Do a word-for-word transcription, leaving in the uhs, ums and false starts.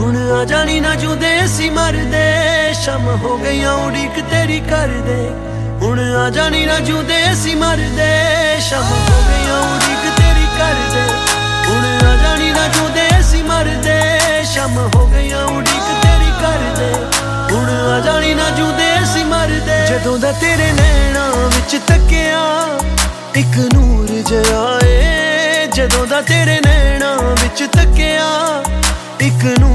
हुण आ जानी ना जुदे सी मरदे, शम हो गईयां उड़ीक तेरी करदे। हुण आ जानी ना जुदे सी मरदे, शम हो गईयां उड़ीक तेरी करदे। हुण आ जानी ना जुदे सी मरदे, शम हो गईयां उड़ीक तेरी करदे। हुण आ जानी ना जुदे सी मरदे। जदों दा तेरे नैना विच तकिया इक नूर जिहा ए, जदों दा तेरे नैना विच तकिया इक नूर